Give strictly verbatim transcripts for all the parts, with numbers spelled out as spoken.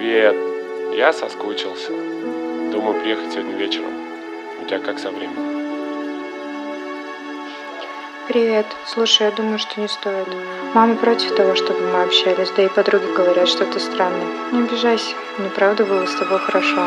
Привет, я соскучился. Думаю приехать сегодня вечером. У тебя как со временем? Привет. Слушай, я думаю, что не стоит. Мама против того, чтобы мы общались, да и подруги говорят, что ты странный. Не обижайся, мне правда было с тобой хорошо.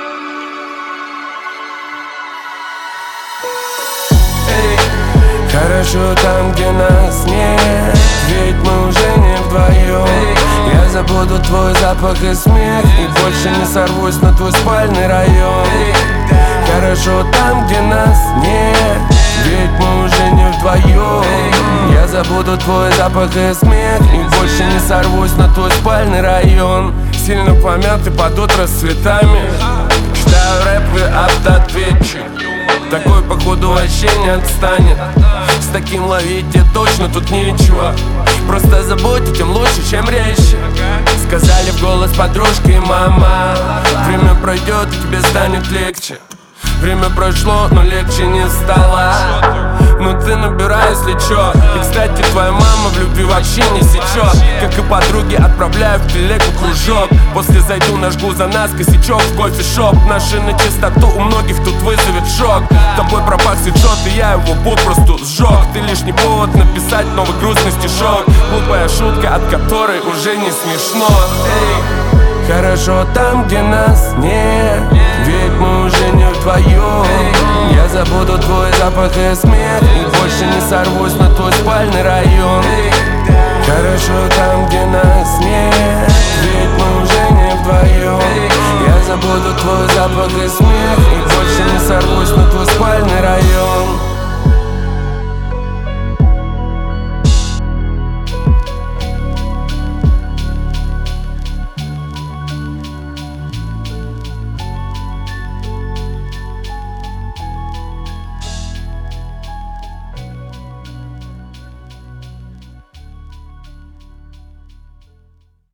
Хорошо там, где нас нет, ведь мы уже не вдвоем. Я забуду твой запах и смех, и больше не сорвусь на твой спальный район. Хорошо там, где нас нет, ведь мы уже не вдвоем. Я забуду твой запах и смех, и больше не сорвусь на твой спальный район. Сильно помятый под утро с цветами, читаю рэп и автоответчик. Такой походу вообще не отстанет. С таким ловить тебе точно тут нечего. Просто забудьте, тем лучше, чем резче. Сказали в голос подружки и мама: время пройдет, и тебе станет легче. Время прошло, но легче не стало. Ну ты набирай, если чё. И, кстати, твоя мама в любви вообще не сечет. Как и подруги, отправляю в телегу кружок. После зайду, нажгу за нас косячок в кофешоп. Наши на чистоту у многих тут вызовет шок. Тобой пропах свитшот, и я его попросту сжег. Ты лишний повод написать новый грустный стишок. Глупая шутка, от которой уже не смешно. Эй. Хорошо там, где нас нет, ведь мы уже не вдвоем. Я забуду твой запах и смех, и больше не сорвусь на твой спальный район. Хорошо там, где нас нет,